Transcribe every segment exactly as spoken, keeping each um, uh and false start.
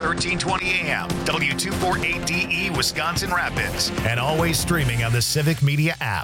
thirteen twenty A M, W two forty-eight D E, Wisconsin Rapids, and always streaming on the Civic Media app.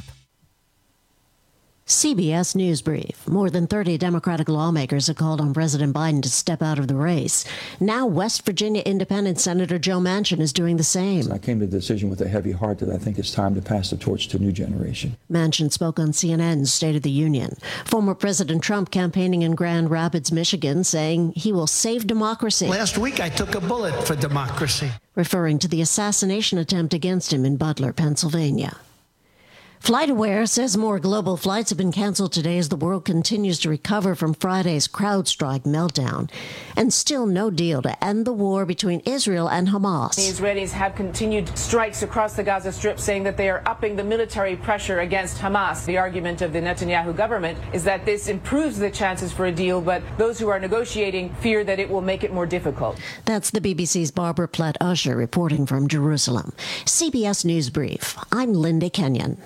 C B S News Brief. More than thirty Democratic lawmakers have called on President Biden to step out of the race. Now West Virginia Independent Senator Joe Manchin is doing the same. I came to the decision with a heavy heart that I think it's time to pass the torch to a new generation. Manchin spoke on C N N's State of the Union. Former President Trump campaigning in Grand Rapids, Michigan, saying he will save democracy. Last week I took a bullet for democracy. Referring to the assassination attempt against him in Butler, Pennsylvania. FlightAware says more global flights have been canceled today as the world continues to recover from Friday's CrowdStrike meltdown. And still no deal to end the war between Israel and Hamas. The Israelis have continued strikes across the Gaza Strip, saying that they are upping the military pressure against Hamas. The argument of the Netanyahu government is that this improves the chances for a deal, but those who are negotiating fear that it will make it more difficult. That's the B B C's Barbara Platt-Usher reporting from Jerusalem. C B S News Brief. I'm Linda Kenyon.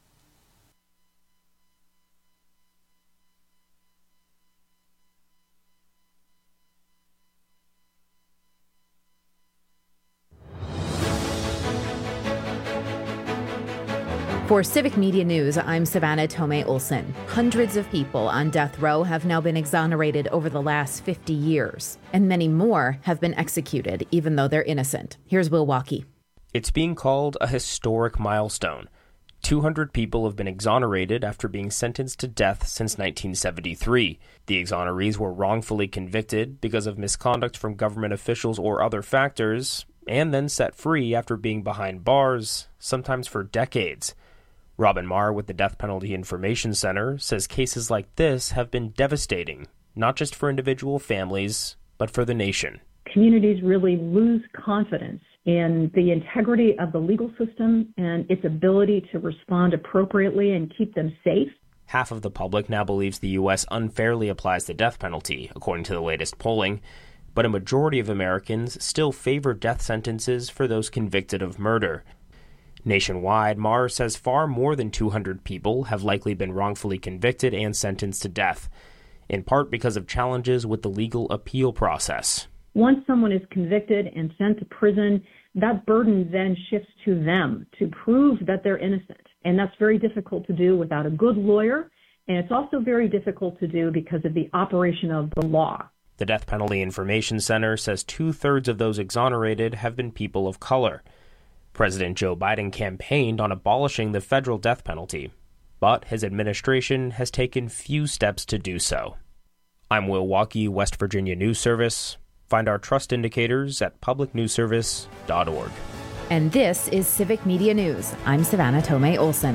For Civic Media News, I'm Savannah Tomei Olson. Hundreds of people on death row have now been exonerated over the last fifty years, and many more have been executed, even though they're innocent. Here's Will Walkie. It's being called a historic milestone. two hundred people have been exonerated after being sentenced to death since nineteen seventy-three. The exonerees were wrongfully convicted because of misconduct from government officials or other factors, and then set free after being behind bars, sometimes for decades. Robin Marr with the Death Penalty Information Center says cases like this have been devastating, not just for individual families, but for the nation. Communities really lose confidence in the integrity of the legal system and its ability to respond appropriately and keep them safe. Half of the public now believes the U S unfairly applies the death penalty, according to the latest polling, but a majority of Americans still favor death sentences for those convicted of murder. Nationwide, Marr says far more than two hundred people have likely been wrongfully convicted and sentenced to death, in part because of challenges with the legal appeal process. Once someone is convicted and sent to prison, that burden then shifts to them to prove that they're innocent. And that's very difficult to do without a good lawyer, and it's also very difficult to do because of the operation of the law. The Death Penalty Information Center says two-thirds of those exonerated have been people of color. President Joe Biden campaigned on abolishing the federal death penalty, but his administration has taken few steps to do so. I'm Will Walkie, West Virginia News Service. Find our trust indicators at public news service dot org. And this is Civic Media News. I'm Savannah Tomei Olson.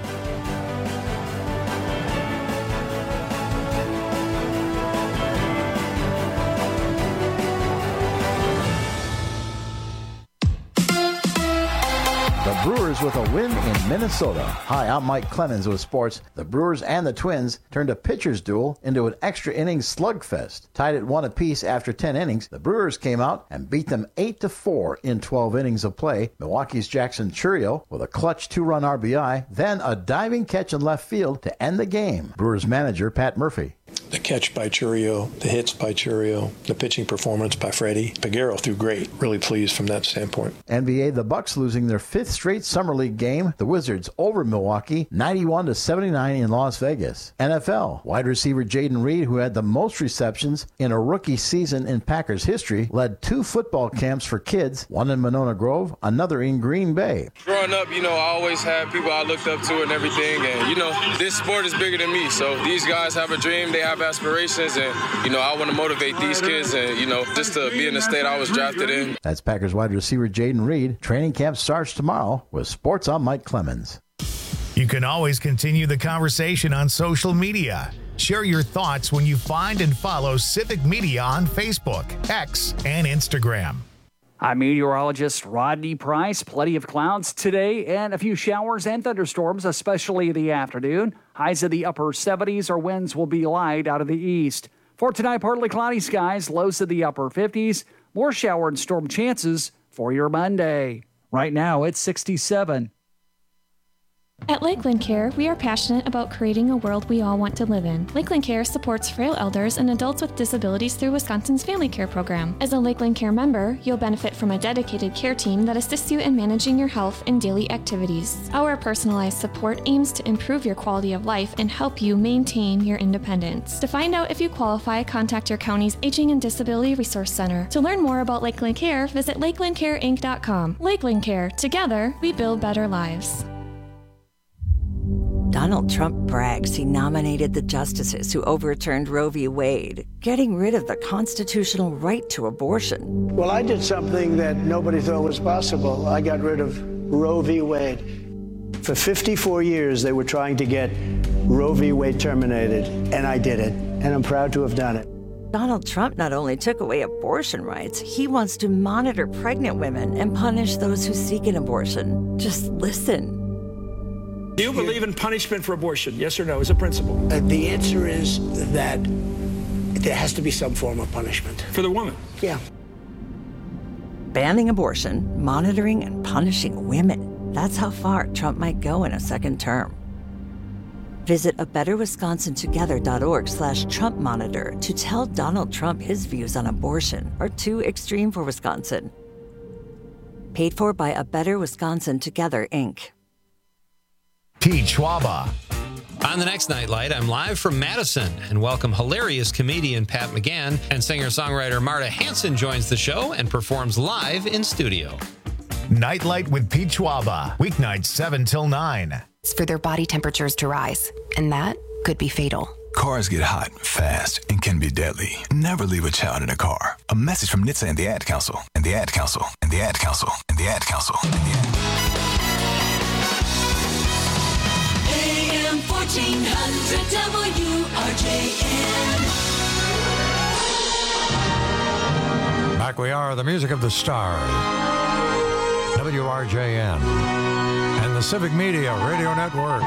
Brewers with a win in Minnesota. Hi, I'm Mike Clemens with sports. The Brewers and the Twins turned a pitcher's duel into an extra innings slugfest. Tied at one apiece after ten innings, the Brewers came out and beat them eight to four in twelve innings of play. Milwaukee's Jackson Chourio with a clutch two-run R B I, then a diving catch in left field to end the game. Brewers manager Pat Murphy. The catch by Chourio, the hits by Chourio, the pitching performance by Freddie. Peguero threw great. Really pleased from that standpoint. N B A, the Bucks losing their fifth straight Summer League game. The Wizards over Milwaukee, ninety-one to seventy-nine in Las Vegas. N F L, wide receiver Jaden Reed, who had the most receptions in a rookie season in Packers history, led two football camps for kids, one in Monona Grove, another in Green Bay. Growing up, you know, I always had people I looked up to and everything, and, you know, this sport is bigger than me, so these guys have a dream, they have aspirations, and, you know, I want to motivate these kids and, you know, just to be in the state I was drafted in. That's Packers wide receiver Jaden Reed. Training camp starts tomorrow. With sports, I'm Mike Clemens. You can always continue the conversation on social media. Share your thoughts when you find and follow Civic Media on Facebook, X, and Instagram. I'm meteorologist Rodney Price. Plenty of clouds today and a few showers and thunderstorms, especially in the afternoon. Highs in the upper seventies, or winds will be light out of the east. For tonight, partly cloudy skies, lows in the upper fifties. More shower and storm chances for your Monday. Right now, it's sixty-seven. At Lakeland Care, we are passionate about creating a world we all want to live in. Lakeland Care supports frail elders and adults with disabilities through Wisconsin's Family Care Program. As a Lakeland Care member, you'll benefit from a dedicated care team that assists you in managing your health and daily activities. Our personalized support aims to improve your quality of life and help you maintain your independence. To find out if you qualify, contact your county's Aging and Disability Resource Center. To learn more about Lakeland Care, visit lakeland care inc dot com. Lakeland Care. Together, we build better lives. Donald Trump brags he nominated the justices who overturned Roe v. Wade, getting rid of the constitutional right to abortion. Well, I did something that nobody thought was possible. I got rid of Roe v. Wade. For fifty-four years, they were trying to get Roe v. Wade terminated, and I did it, and I'm proud to have done it. Donald Trump not only took away abortion rights, he wants to monitor pregnant women and punish those who seek an abortion. Just listen. Do you believe in punishment for abortion? Yes or no, as a principle? Uh, the answer is that there has to be some form of punishment. For the woman? Yeah. Banning abortion, monitoring and punishing women. That's how far Trump might go in a second term. Visit a better wisconsin together dot org slash Trump monitor to tell Donald Trump his views on abortion are too extreme for Wisconsin. Paid for by A Better Wisconsin Together, Incorporated. Pete Schwaba. On the next Nightlight, I'm live from Madison and welcome hilarious comedian Pat McGann, and singer-songwriter Marta Hanson joins the show and performs live in studio. Nightlight with Pete Schwaba, weeknights seven till nine. It's for their body temperatures to rise, and that could be fatal. Cars get hot, fast, and can be deadly. Never leave a child in a car. A message from N H T S A and the Ad Council, and the Ad Council, and the Ad Council, and the Ad Council, and the Ad A M fourteen hundred W R J N. Back we are, the music of the stars. W R J N. And the Civic Media Radio Network.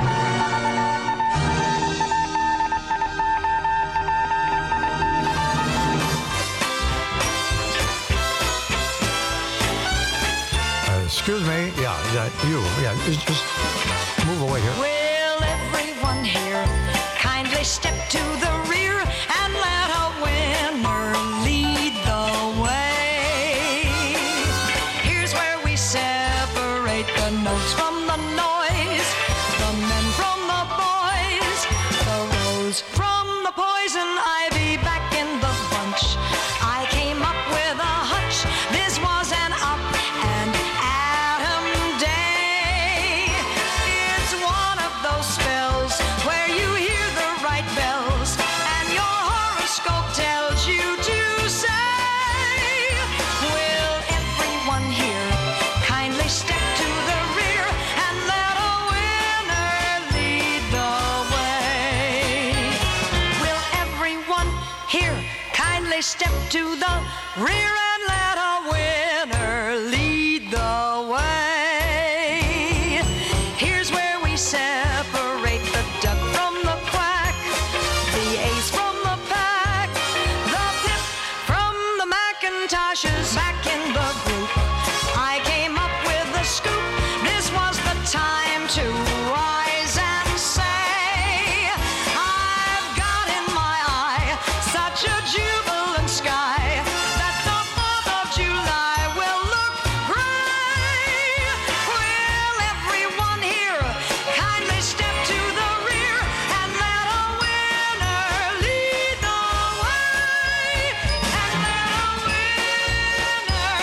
Uh, excuse me. Yeah, yeah, you. Yeah, just, just move away here. Will everyone here kindly step to the rear and let a winner lead the way? Here's where we separate the notes from the noise, the men from the boys, the rose from the poison ivy. Back in the bunch, I came up with a hunch. This was an up and atom day. It's one of those spells where you hear the right bells and your horoscope tells you to say, will everyone here kindly step to the rear and let a winner lead the way? Will everyone here kindly step to the rear and let a winner lead the way? Here's where we separate the duck from the quack, the ace from the pack, the pip from the Macintoshes. Back in the group, I came up with the scoop. This was the time to rise and say, I've got in my eye such a jubilant sky that the fourth of July will look great. Will everyone here kindly step to the rear and let a winner lead the way? And let a winner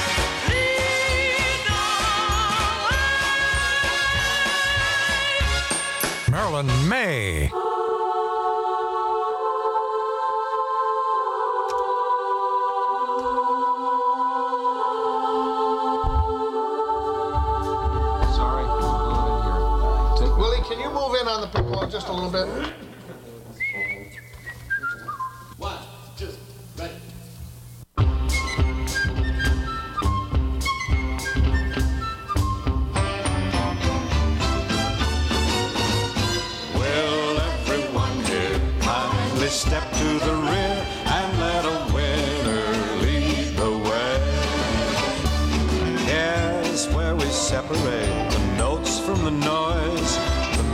lead the way. Marilyn May. Sorry, Willie, can you move in on the piccolo just a little bit? One, two, ready. Will everyone here kindly step to the rear and let a winner lead the way? Here's where we separate the notes from the noise,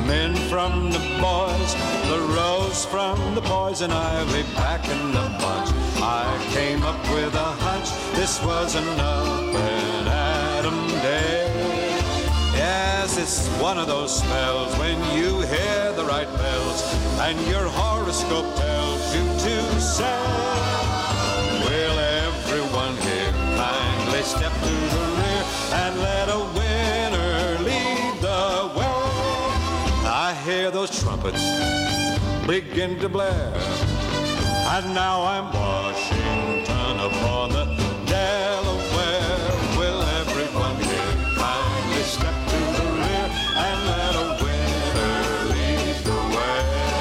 men from the boys, the rose from the poison ivy back in the bunch. I came up with a hunch, this was an up and Adam day. Yes, it's one of those spells when you hear the right bells and your horoscope tells you to say, will everyone here kindly step to the rear and let a winner lead the way? I hear those trumpets begin to blare, and now I'm Washington upon the Delaware. Will everyone here kindly step to the rear and let a winner lead the way?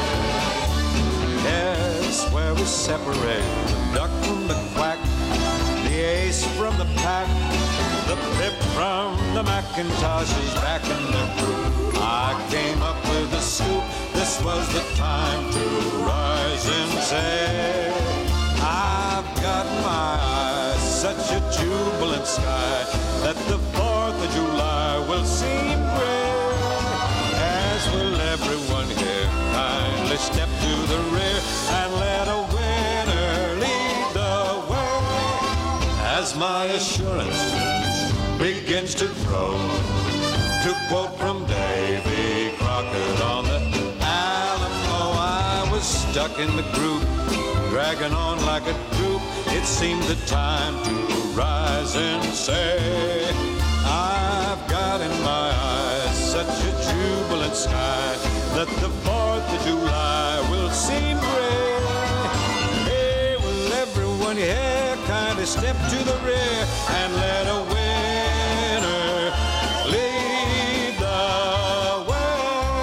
Yes, where we separate the duck from the quack, the ace from the pack, the pip from the Macintoshes back in the group. I came up with a scoop, this was the time to rise and say, I've got in my eyes such a jubilant sky that the fourth of July will seem gray. As will everyone here kindly step to the rear and let a winner lead the way. As my assurance begins to grow, to quote from Davy Crockett on the Alamo, I was stuck in the group, dragging on like a troop. It seemed the time to rise and say, I've got in my eyes such a jubilant sky that the fourth of July will seem gray. Hey, will everyone here kindly step to the rear and let a winner lead the way?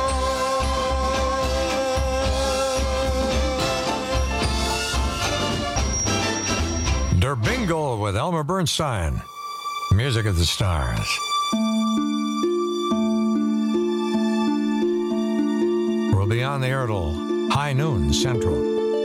Der Bingle with Elmer Bernstein. Music of the Stars. We'll be on the air till high noon Central.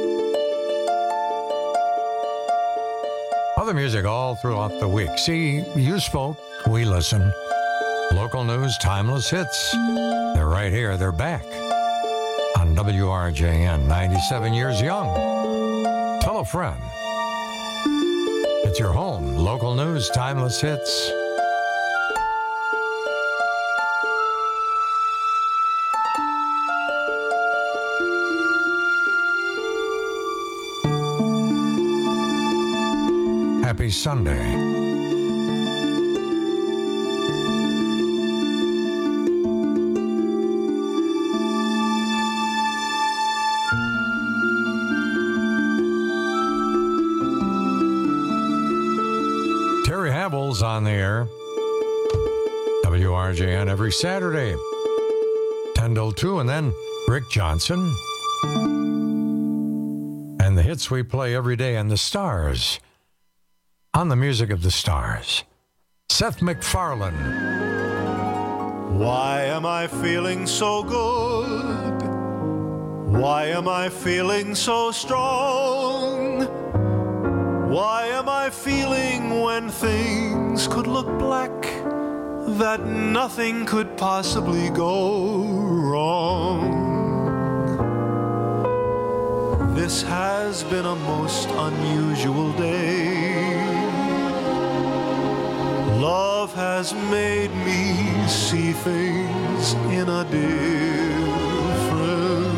Other music all throughout the week. See, you spoke, we listen. Local news, timeless hits. They're right here. They're back on W R J N, ninety-seven years young. Tell a friend. It's your home. Local news, timeless hits. Happy Sunday. On the air, W R J N every Saturday, ten till two, and then Rick Johnson and the hits we play every day, and the stars on the music of the stars. Seth MacFarlane. Why am I feeling so good? Why am I feeling so strong? Why am I feeling when things could look black, that nothing could possibly go wrong? This has been a most unusual day. Love has made me see things in a different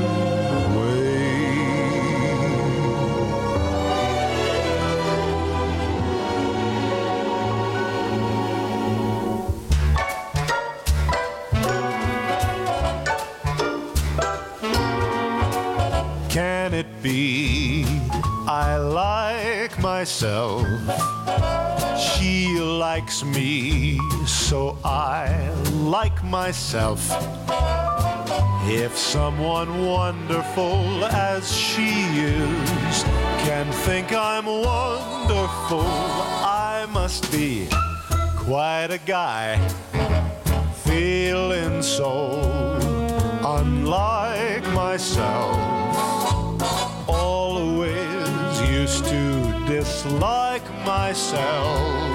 Can it be I like myself? She likes me, so I like myself. If someone wonderful as she is can think I'm wonderful, I must be quite a guy, feeling so unlike myself. Always used to dislike myself,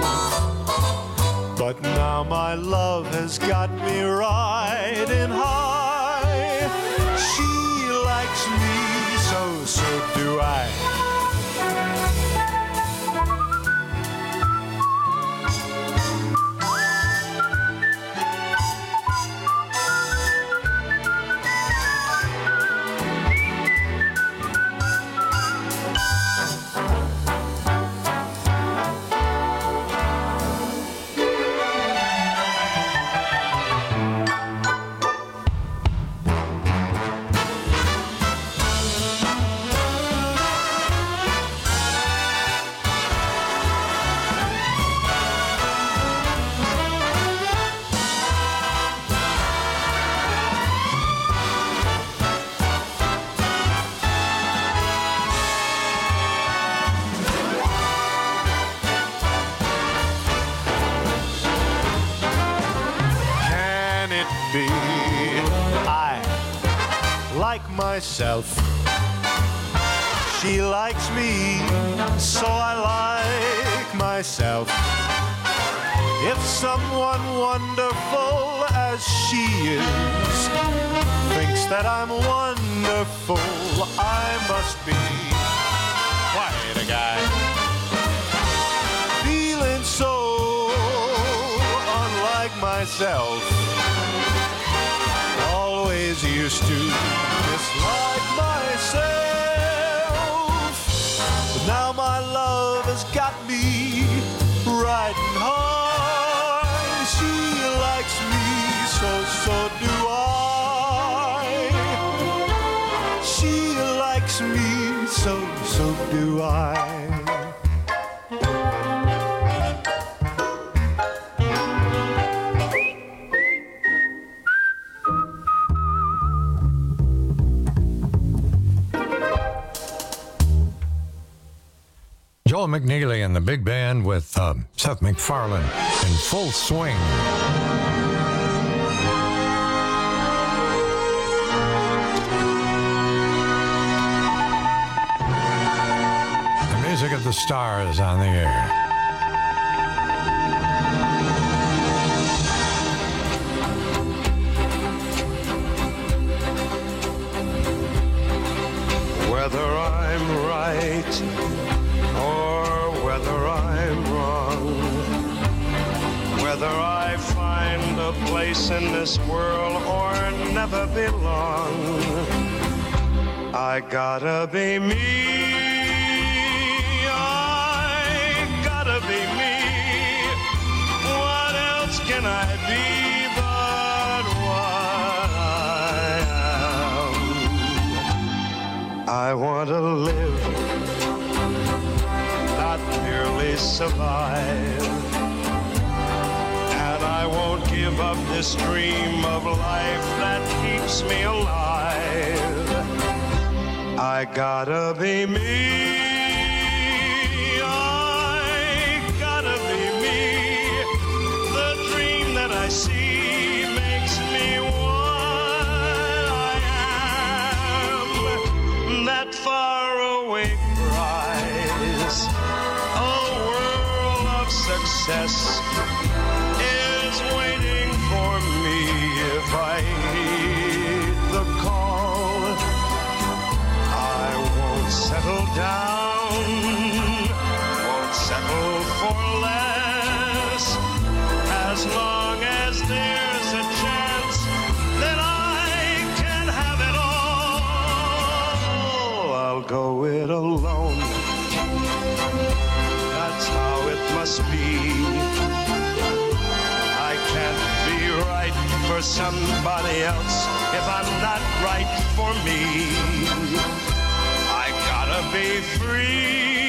but now my love has got me riding high. myself. She likes me, so I like myself. If someone wonderful as she is thinks that I'm wonderful, I must be quite a guy. Feeling so unlike myself. Always used to dislike myself. But now my love has got me riding hard. She likes me, so, so do I. She likes me, so, so do I. Joel McNeely and the big band with uh, Seth MacFarlane in full swing. The music of the stars on the air. Whether I'm right or whether I'm wrong, whether I find a place in this world or never belong, I gotta be me, I gotta be me. What else can I be but what I am? I want to live, not merely survive. And I won't give up this dream of life that keeps me alive. I gotta be me. I gotta be me. The dream that I see makes me what I am. That faraway prize, a world of success, is waiting for me if I heed the call. I won't settle down, won't settle for less, as long as there's a chance that I can have it all. I'll go it alone, that's how it must be. I can't be right for somebody else if I'm not right for me. I gotta be free.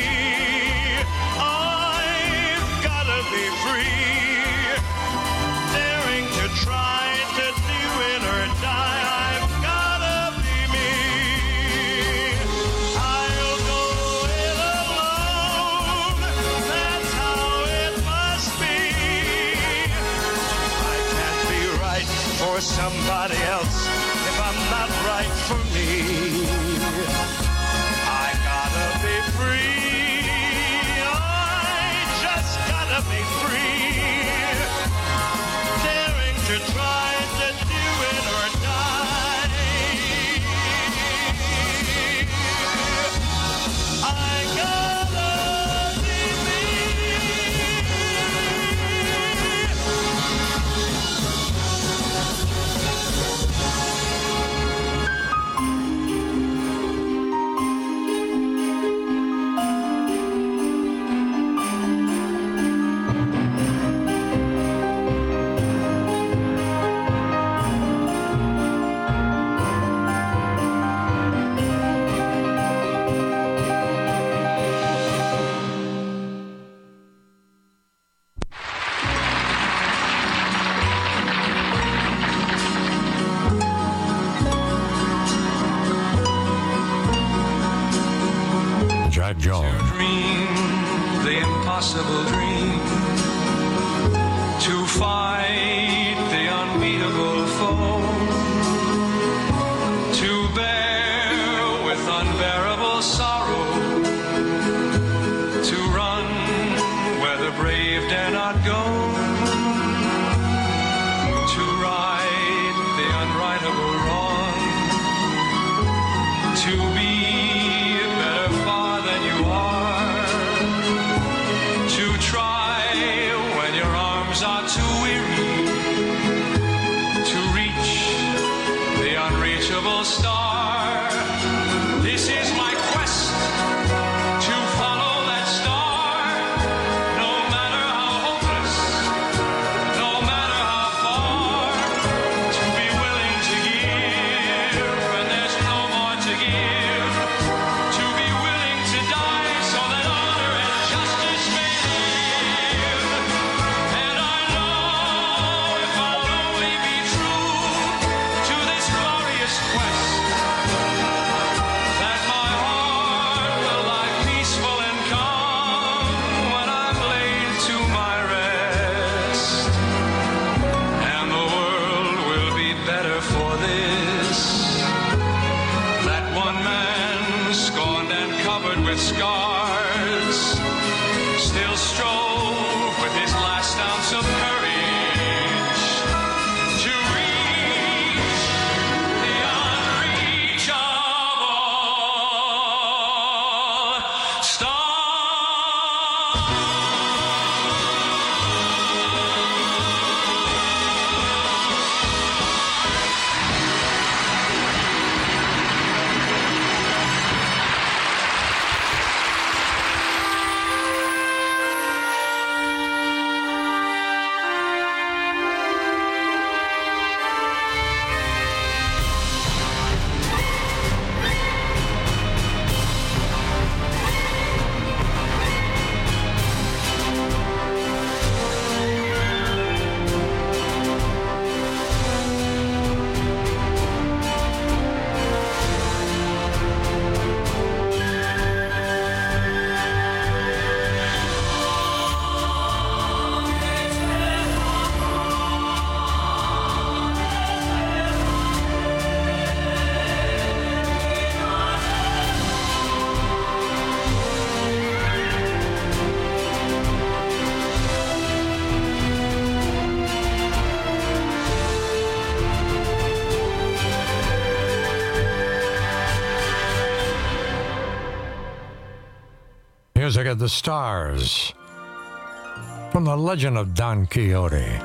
I've gotta be free. Daring to try to do it or die. I've gotta be me. I'll go it alone. That's how it must be. I can't be right for somebody else if I'm not right for me. I gotta be free. I just gotta be free. Daring to try to do it or die. I gotta be shown to right the unrightable wrong, to be better far than you are, to try when your arms are too weary, to reach the unreachable star. This is my quest to follow that star, no matter how hopeless, no matter how far, to be willing to give when there's no more to give, to be willing to die so that honor and justice may live. And I know if I'll only be true to this glorious quest, that my heart will lie peaceful and calm when I'm laid to my rest, and the world will be better for this. That one man, scorned and covered with scars, still strove with his last ounce of courage to reach the unreachable star. Music of the Stars from The Legend of Don Quixote.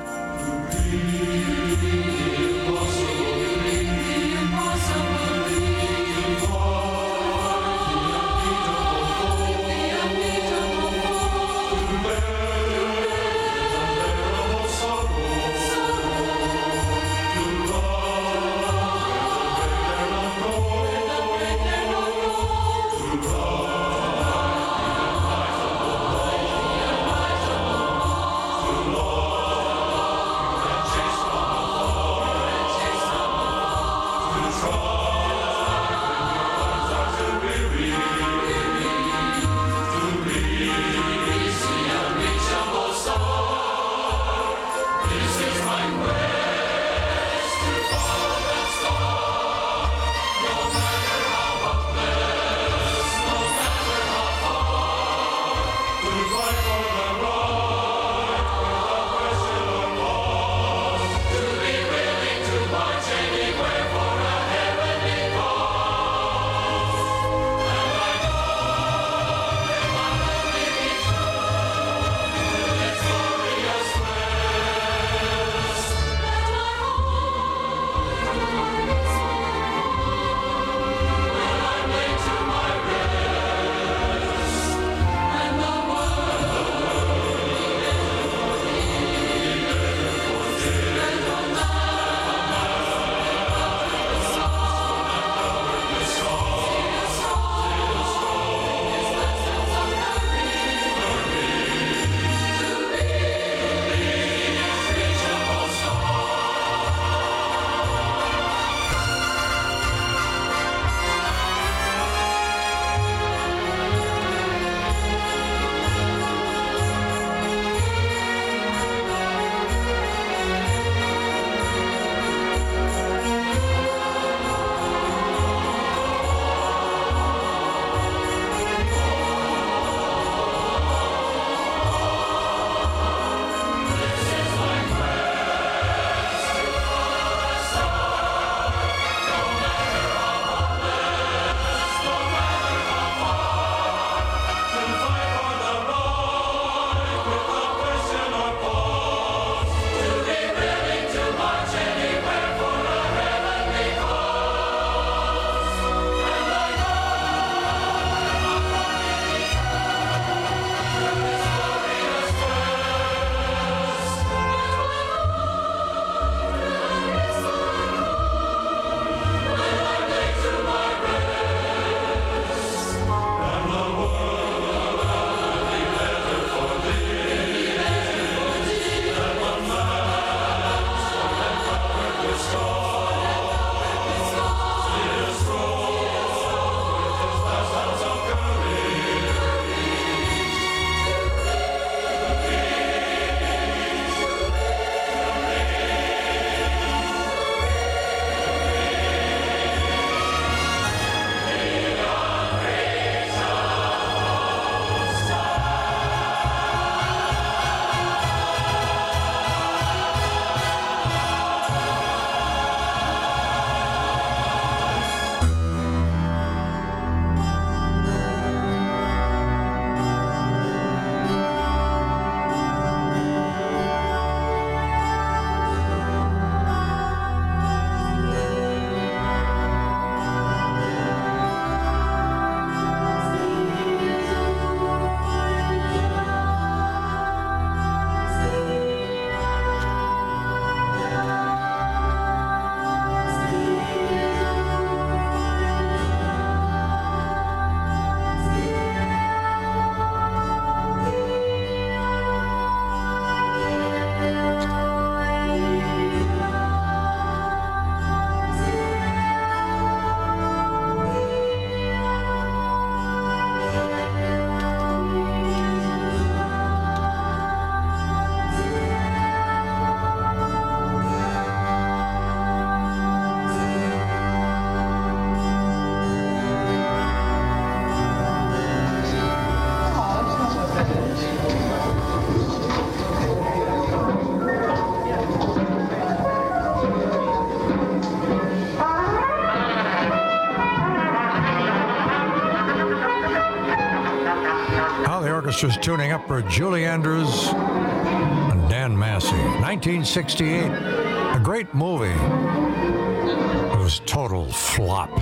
just tuning up for Julie Andrews and Dan Massey. nineteen sixty-eight, a great movie. It was total flop.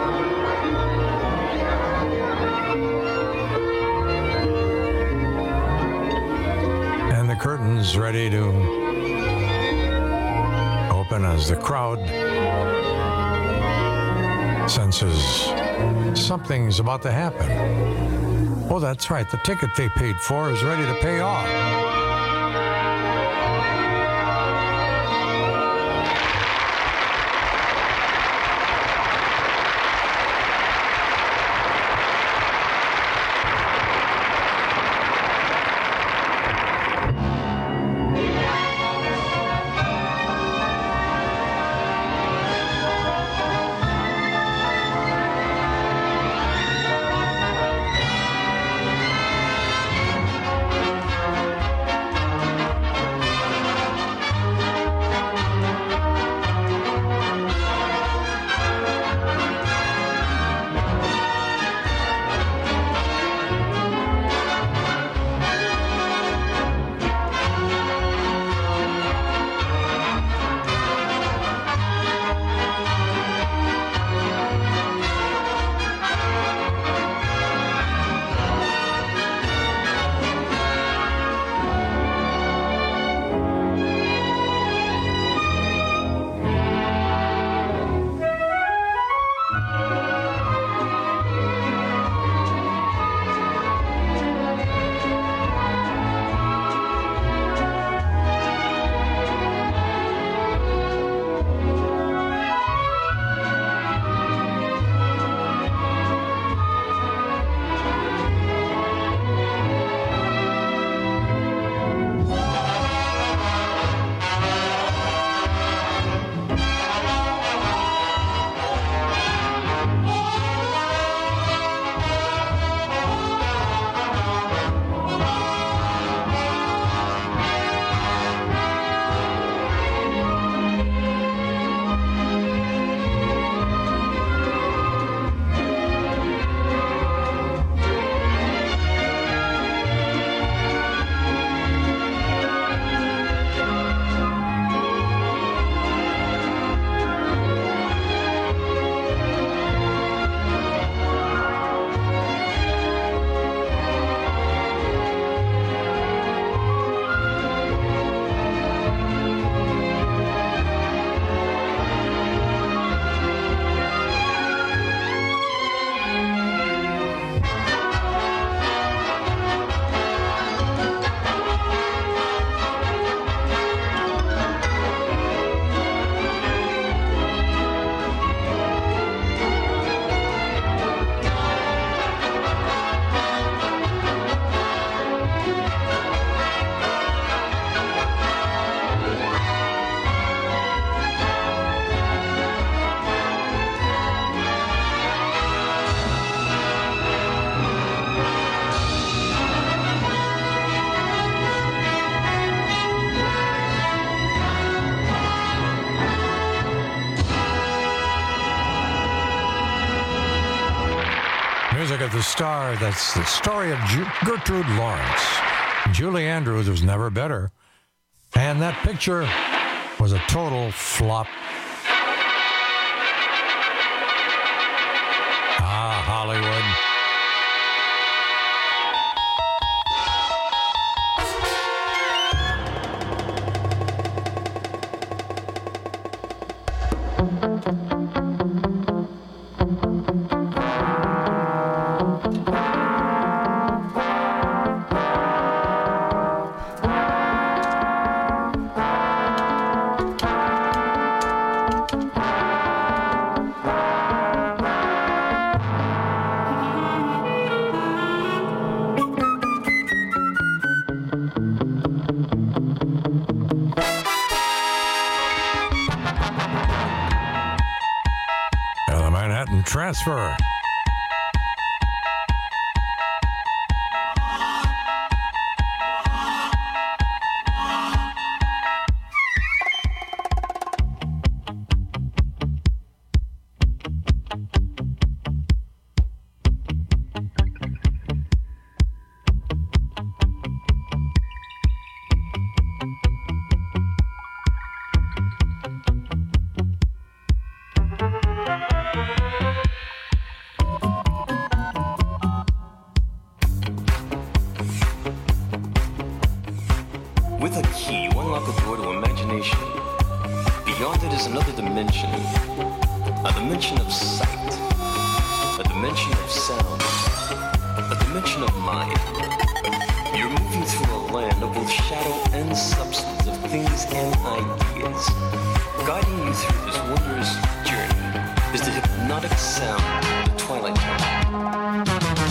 And the curtain's ready to open as the crowd senses something's about to happen. Oh, that's right. The ticket they paid for is ready to pay off. Music of the star, that's the story of Ju- Gertrude Lawrence. Julie Andrews was never better. And that picture was a total flop. Ah, Hollywood. Transfer. unlock a door to imagination. Beyond it is another dimension, a dimension of sight, a dimension of sound, a dimension of mind. You're moving through a land of both shadow and substance, of things and ideas. Guiding you through this wondrous journey is the hypnotic sound of the Twilight Zone.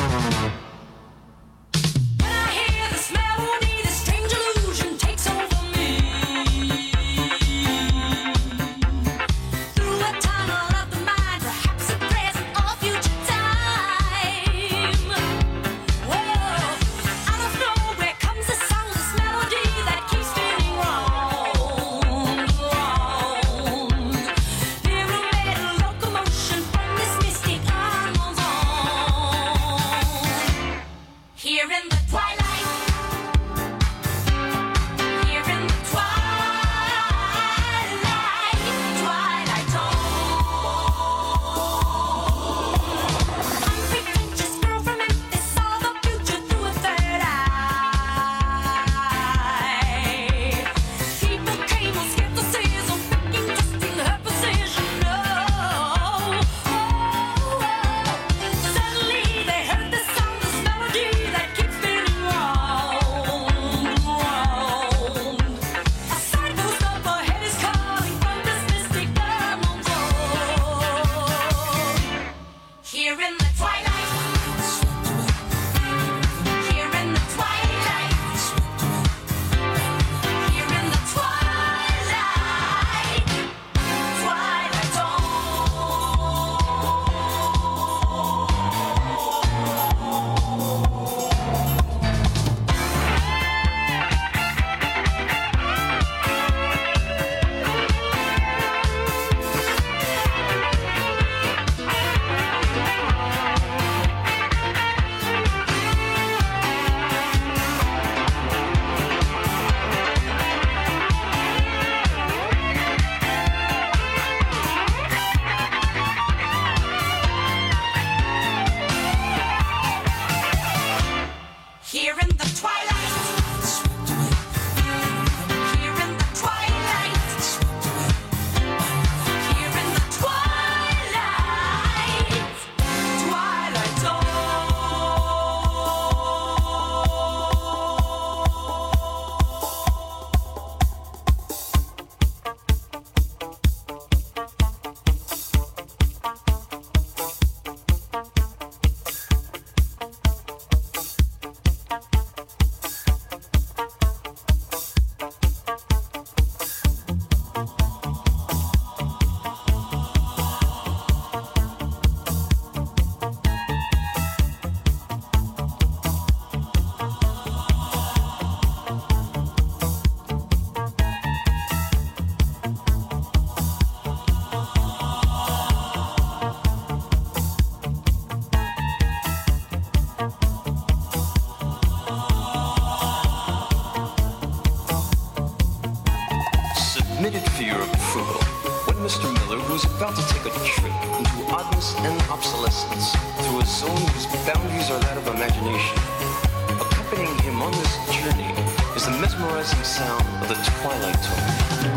Admitted fear of frugal, when Mister Miller was about to take a trip into oddness and obsolescence through a zone whose boundaries are that of imagination. Accompanying him on this journey is the mesmerizing sound of the Twilight Zone.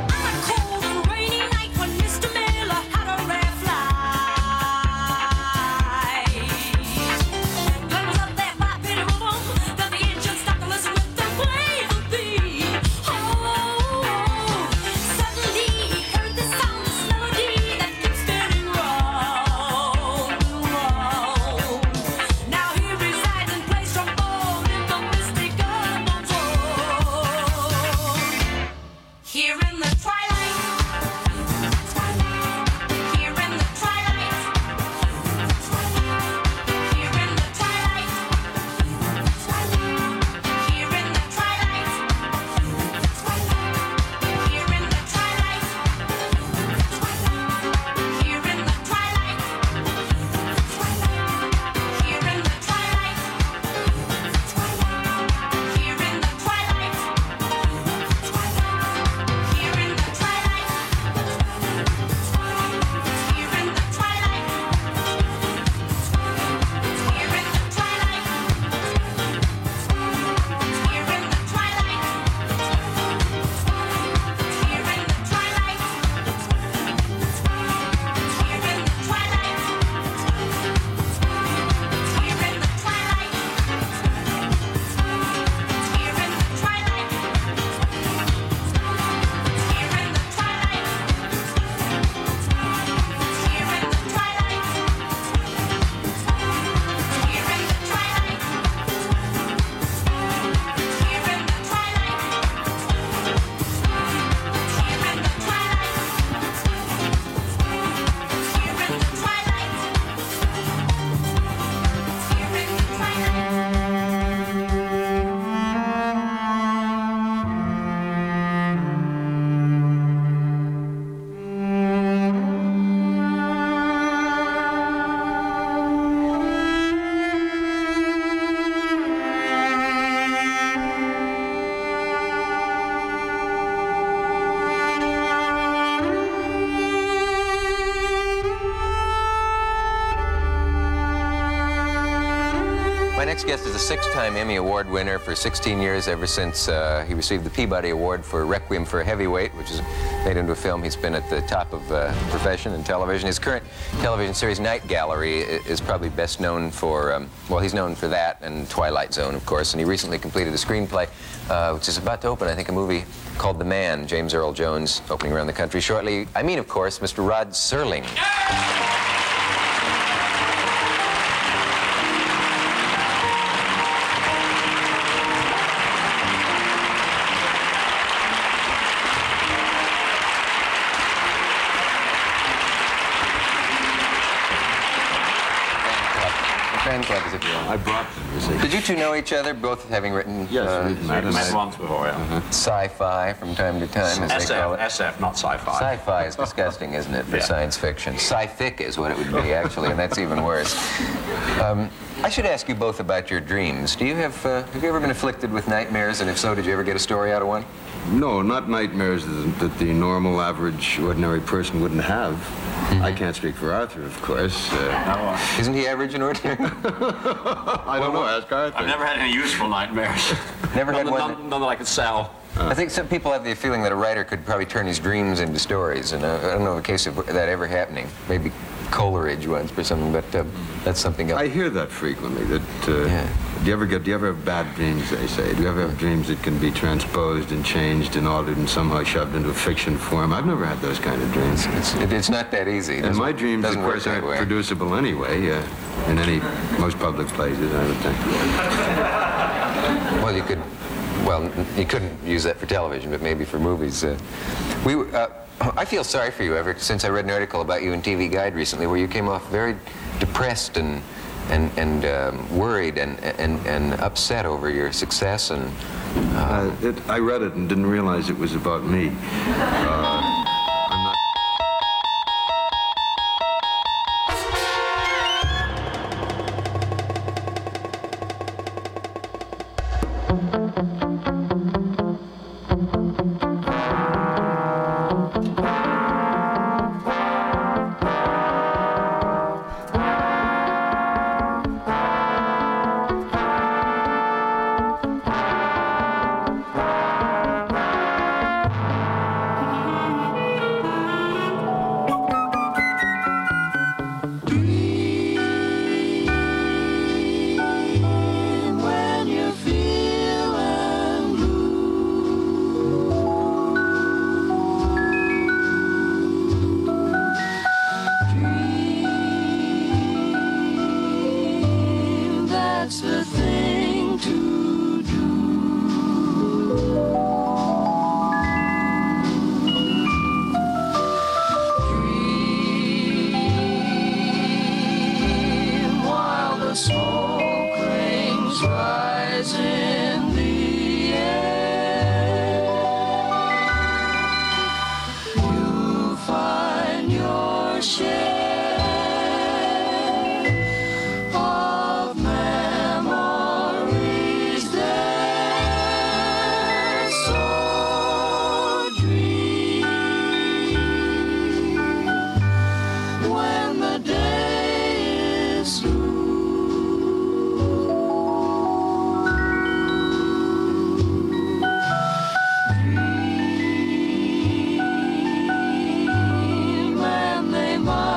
Here in the guest is a six-time Emmy Award winner for sixteen years, ever since uh, he received the Peabody Award for Requiem for a Heavyweight, which is made into a film. He's been at the top of uh, profession in television. His current television series, Night Gallery, is probably best known for, um, well, he's known for that and Twilight Zone, of course, and he recently completed a screenplay, uh, which is about to open, I think, a movie called The Man, James Earl Jones, opening around the country shortly. I mean, of course, Mister Rod Serling. Fan club, is it? I brought them, you see. Did you two know each other, both having written Yes, uh, we've met, met once before, yeah. uh-huh. sci-fi from time to time, as S F, they call it? S F, not sci-fi. Sci-fi is disgusting, isn't it, for Yeah. science fiction? Sci-fic is what it would be, actually, and that's even worse. Um, I should ask you both about your dreams. Do you have, uh, have you ever been afflicted with nightmares, and if so, did you ever get a story out of one? No, not nightmares that the normal, average, ordinary person wouldn't have. Mm-hmm. I can't speak for Arthur, of course. Uh, Isn't he average and ordinary? I don't know, ask Arthur. I've never had any useful nightmares. Never had none, one? None, none that I could sell. I think some people have the feeling that a writer could probably turn his dreams into stories, and uh, I don't know of a case of that ever happening. Maybe Coleridge once or something, but uh, that's something else. I hear that frequently. That uh, yeah. Do you ever get? Do you ever have bad dreams? They say. Do you ever have dreams that can be transposed and changed and altered and somehow shoved into a fiction form? I've never had those kind of dreams. It's, it, it's not that easy. And my dreams, of course, aren't producible anyway. Uh, in any most public places, I would think. Well, you could. Well, you couldn't use that for television, but maybe for movies. Uh, we. Uh, I feel sorry for you ever since I read an article about you in T V Guide recently, where you came off very depressed and and and um, worried and and and upset over your success. And uh, uh, it, I read it and didn't realize it was about me. Uh, They might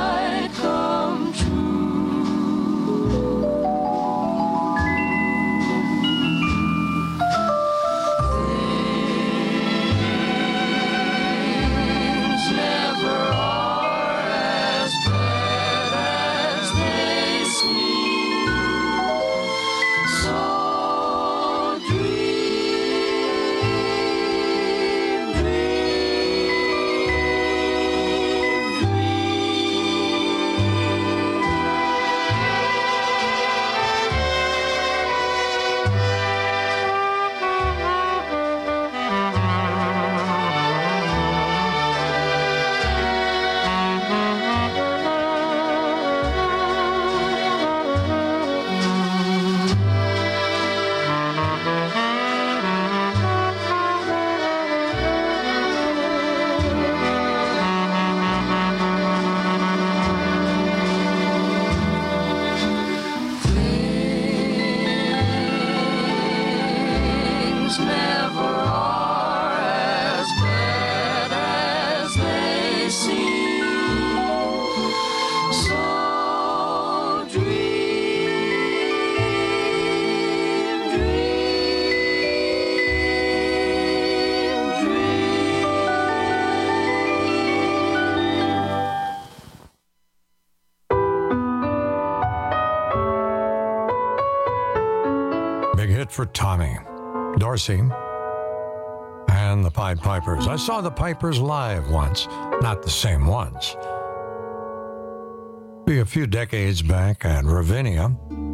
for Tommy, Dorsey, and the Pied Pipers. I saw the Pipers live once, not the same ones. Be a few decades back at Ravinia.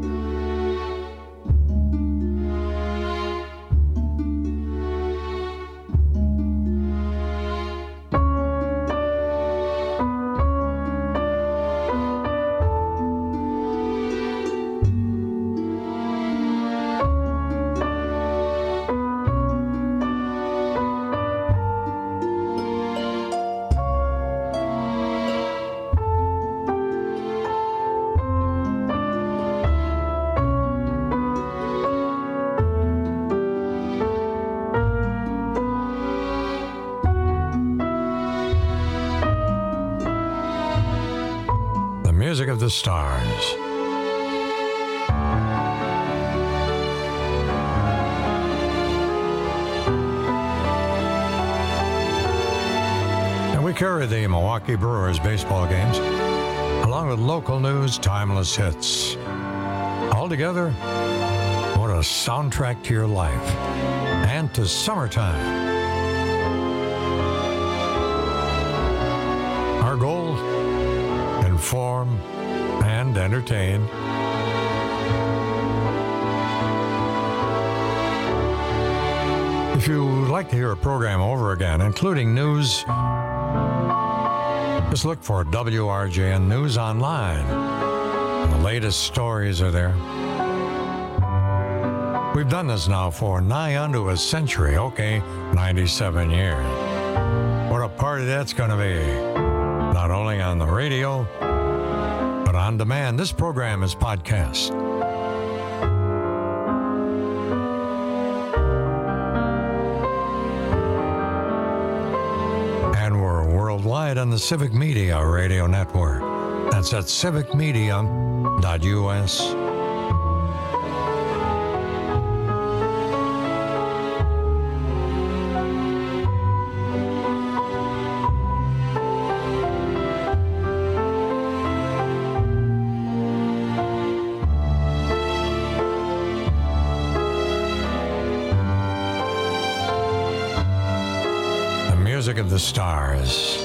Music of the Stars. And we carry the Milwaukee Brewers baseball games, along with local news, timeless hits. All together, what a soundtrack to your life and to summertime. Our goal: inform and entertain. If you'd like to hear a program over again, including news, just look for W R J N News Online. And the latest stories are there. We've done this now for nigh unto a century. Okay, ninety-seven years. What a party that's going to be. Not only on the radio, but on demand. This program is podcast. And we're worldwide on the Civic Media Radio Network. That's at civic media dot U S. Music of the Stars.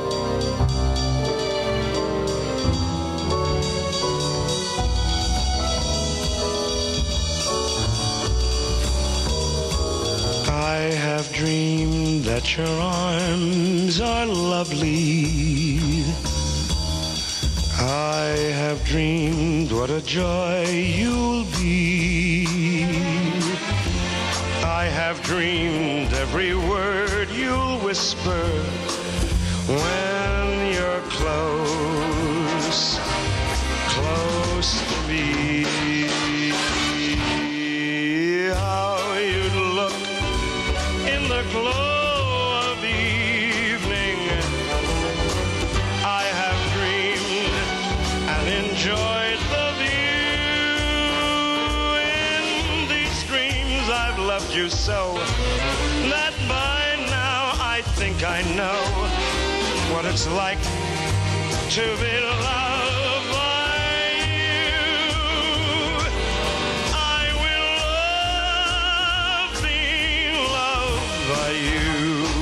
I have dreamed that your arms are lovely. I have dreamed what a joy you'll be. I have dreamed every word you'll whisper when you're close, close to me. How you'd look in the glow of evening. I have dreamed and enjoyed the view. In these dreams I've loved you so that by now I think I know what it's like to be loved by you. I will love being loved by you.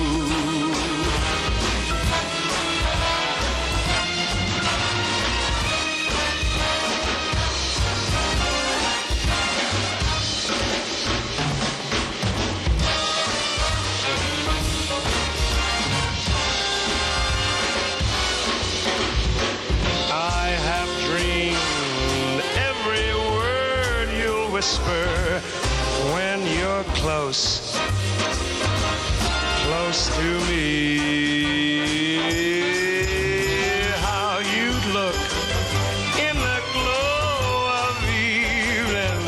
Whisper when you're close, close to me. How you'd look in the glow of evening.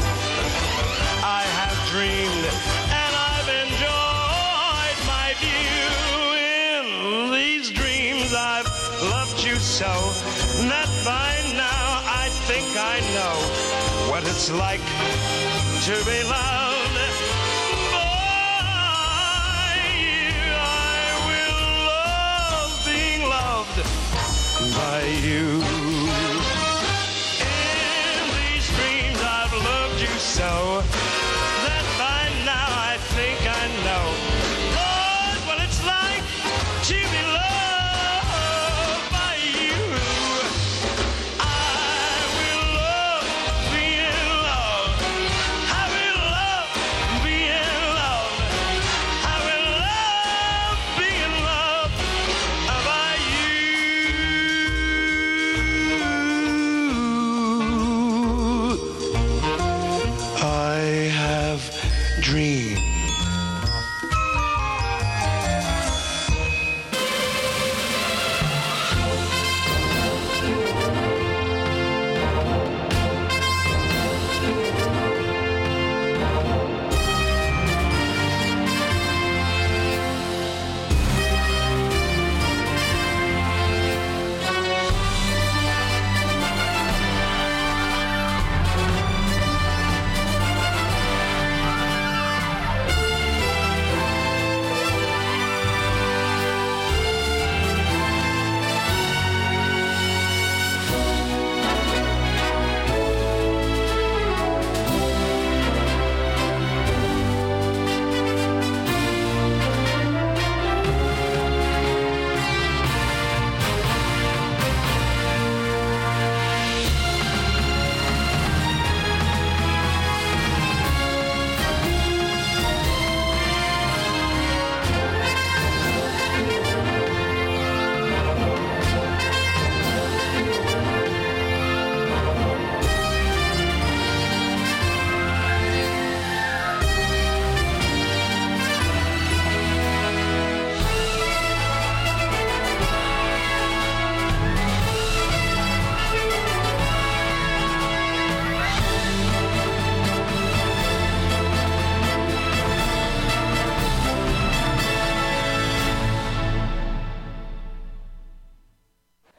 I have dreamed and I've enjoyed my view. In these dreams I've loved you so that by now I think I know what it's like to be loved by you. I will love being loved by you. In these dreams I've loved you so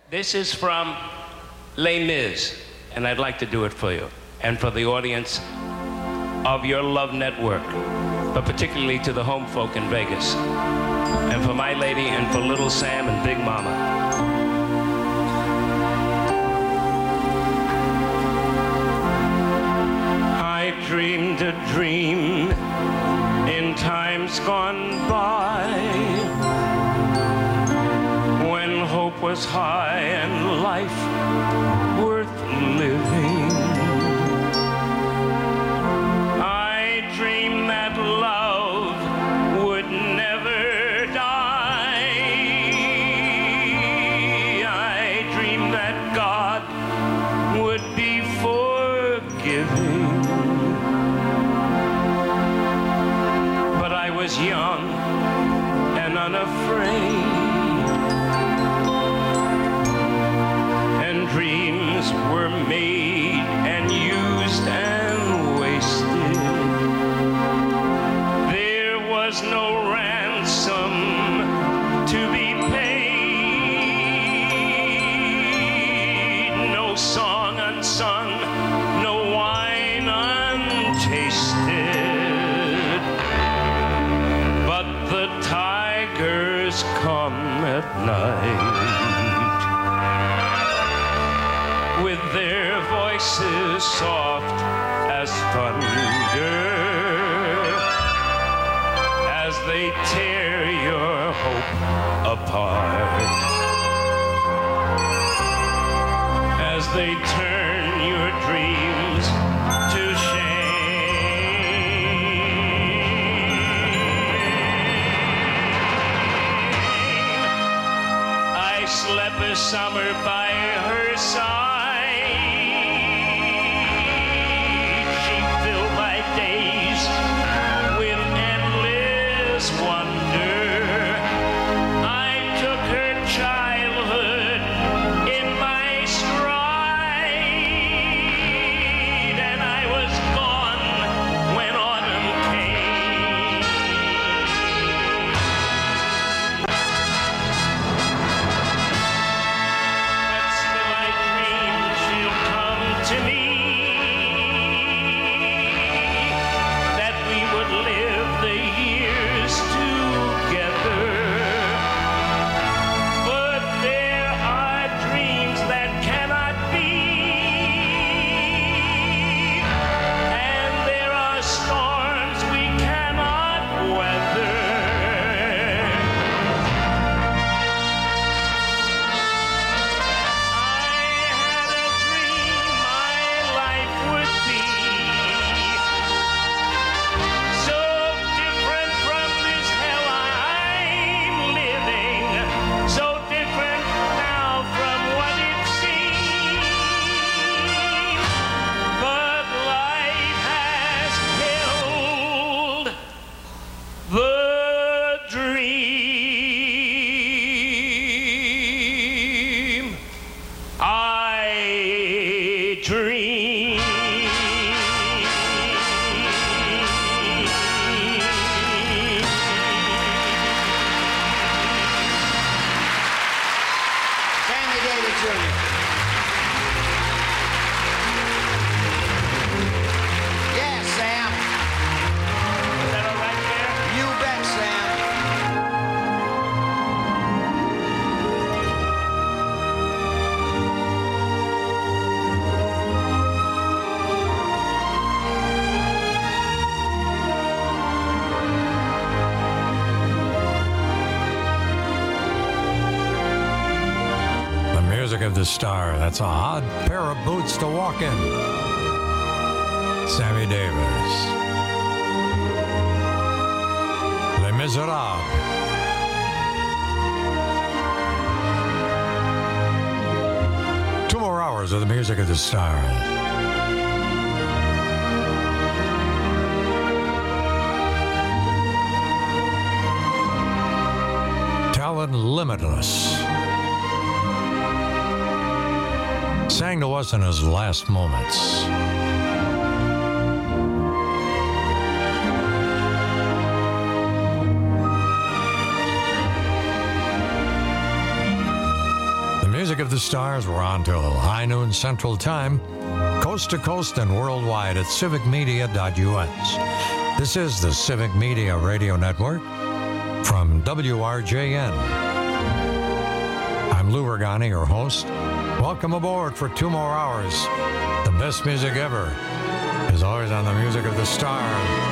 This is from Les Mis, and I'd like to do it for you and for the audience of your Love Network, but particularly to the home folk in Vegas, and for my lady and for Little Sam and Big Mama. I dreamed a dream in times gone by, when hope was high and life worth living. I dreamed that love would never die. I dreamed that God would be forgiving. But I was young and unafraid, and dreams were made and used and wasted. There was no ransom to be paid, no song unsung, no wine untasted. But the tigers come at night with their voices soft as thunder, as they tear your hope apart, as they turn your dreams to shame. I slept a summer by her side. She filled my days with endless wonder. I took her childhood in my stride, and I was gone when autumn came. But still I dream she'll come to me, that we would live the years together. But there are dreams that cannot be, and there are storms we cannot weather. My life would be so different from this hell I'm living, so different now from what it seemed. But life has killed the dream I dream. Sammy Davis Junior Yeah, Sam. Is that all right there? You bet, Sam. The music of the star. That's a hot pair of boots to walk in. Sammy Davis. Les Miserables. Two more hours of the music of the stars. Talent limitless. Sang to us in his last moments. Music of the Stars, we're on till high noon Central Time, coast to coast and worldwide at civic media dot U S. This is the Civic Media Radio Network from W R J N. I'm Lou Ragani, your host. Welcome aboard for two more hours. The best music ever is always on the Music of the Stars.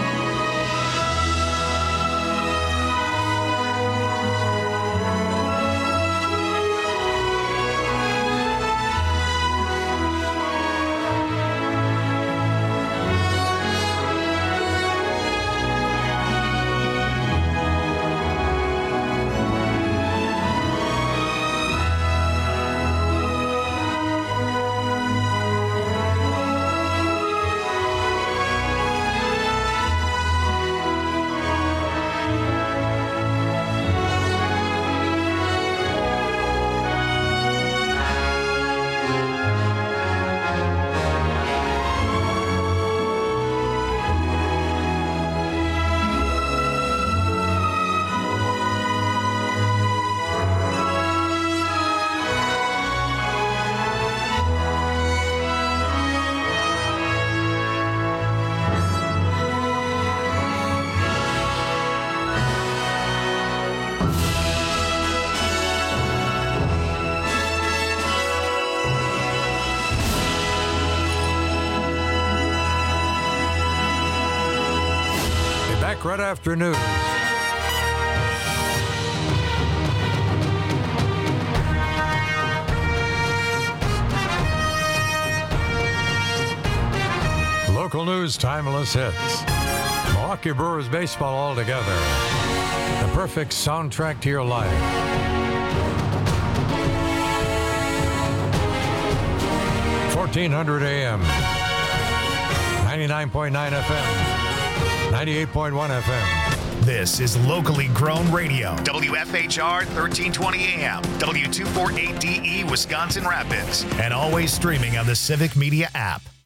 Right after news. Local news, timeless hits. Milwaukee Brewers baseball all together. The perfect soundtrack to your life. fourteen hundred A M. ninety-nine point nine F M. ninety-eight point one F M. This is locally grown radio. W F H R thirteen twenty A M, W two forty-eight D E, Wisconsin Rapids, and always streaming on the Civic Media app.